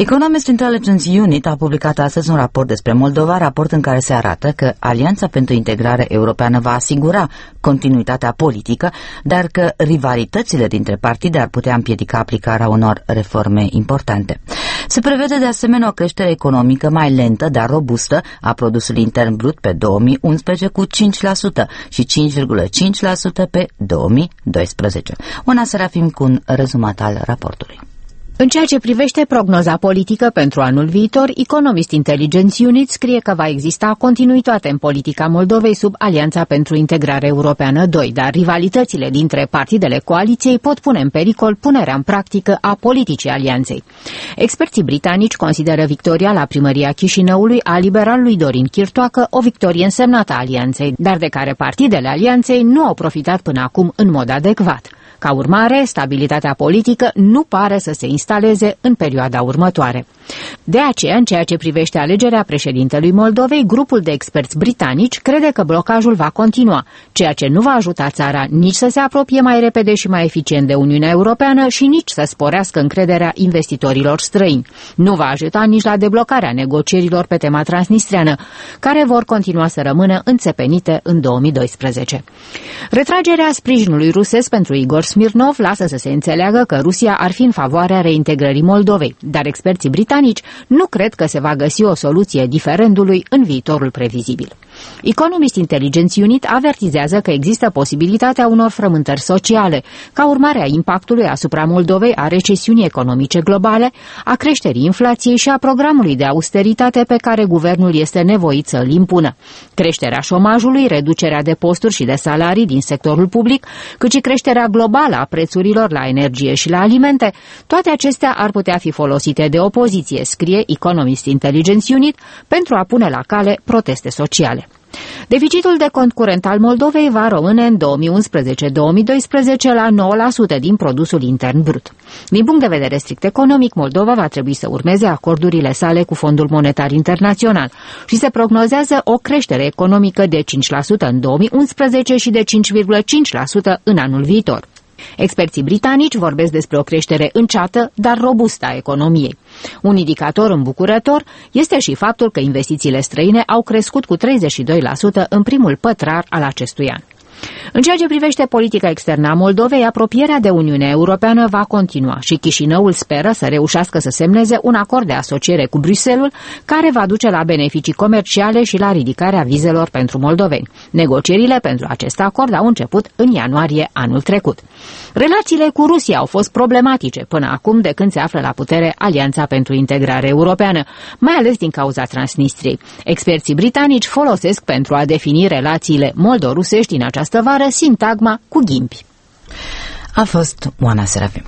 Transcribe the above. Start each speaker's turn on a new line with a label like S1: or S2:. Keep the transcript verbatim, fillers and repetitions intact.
S1: Economist Intelligence Unit a publicat astăzi un raport despre Moldova, raport în care se arată că Alianța pentru Integrare Europeană va asigura continuitatea politică, dar că rivalitățile dintre partide ar putea împiedica aplicarea unor reforme importante. Se prevede de asemenea o creștere economică mai lentă, dar robustă, a produsului intern brut pe două mii unsprezece cu cinci la sută și cinci virgulă cinci la sută pe două mii doisprezece. Una Serafim cu un rezumat al raportului.
S2: În ceea ce privește prognoza politică pentru anul viitor, Economist Intelligence Unit scrie că va exista continuitate în politica Moldovei sub Alianța pentru Integrare Europeană doi, dar rivalitățile dintre partidele coaliției pot pune în pericol punerea în practică a politicii alianței. Experții britanici consideră victoria la primăria Chișinăului a liberalului Dorin Chirtoacă o victorie însemnată a alianței, dar de care partidele alianței nu au profitat până acum în mod adecvat. Ca urmare, stabilitatea politică nu pare să se instaleze în perioada următoare. De aceea, în ceea ce privește alegerea președintelui Moldovei, grupul de experți britanici crede că blocajul va continua, ceea ce nu va ajuta țara nici să se apropie mai repede și mai eficient de Uniunea Europeană și nici să sporească încrederea investitorilor străini. Nu va ajuta nici la deblocarea negocierilor pe tema transnistreană, care vor continua să rămână înțepenite în două mii doisprezece. Retragerea sprijinului rusesc pentru Igor Smirnov lasă să se înțeleagă că Rusia ar fi în favoarea reintegrării Moldovei, dar experții britanici nu cred că se va găsi o soluție diferendului în viitorul previzibil. Economist Intelligence Unit avertizează că există posibilitatea unor frământări sociale, ca urmare a impactului asupra Moldovei a recesiunii economice globale, a creșterii inflației și a programului de austeritate pe care guvernul este nevoit să îl impună. Creșterea șomajului, reducerea de posturi și de salarii din sectorul public, cât și creșterea globală a prețurilor la energie și la alimente, toate acestea ar putea fi folosite de opoziție, scrie Economist Intelligence Unit, pentru a pune la cale proteste sociale. Deficitul de cont curent al Moldovei va rămâne în două mii unsprezece două mii doisprezece la nouă la sută din produsul intern brut. Din punct de vedere strict economic, Moldova va trebui să urmeze acordurile sale cu Fondul Monetar Internațional și se prognozează o creștere economică de cinci la sută în două mii unsprezece și de cinci virgulă cinci la sută în anul viitor. Experții britanici vorbesc despre o creștere înceată, dar robustă a economiei. Un indicator îmbucurător este și faptul că investițiile străine au crescut cu treizeci și doi la sută în primul pătrar al acestui an. În ceea ce privește politica externă a Moldovei, apropierea de Uniunea Europeană va continua și Chișinăul speră să reușească să semneze un acord de asociere cu Bruxelles, care va duce la beneficii comerciale și la ridicarea vizelor pentru moldoveni. Negocierile pentru acest acord au început în ianuarie anul trecut. Relațiile cu Rusia au fost problematice până acum, de când se află la putere Alianța pentru Integrare Europeană, mai ales din cauza Transnistriei. Experții britanici folosesc pentru a defini relațiile moldorusești din această vară sintagma cu ghimpi.
S1: A fost Oana Serafim.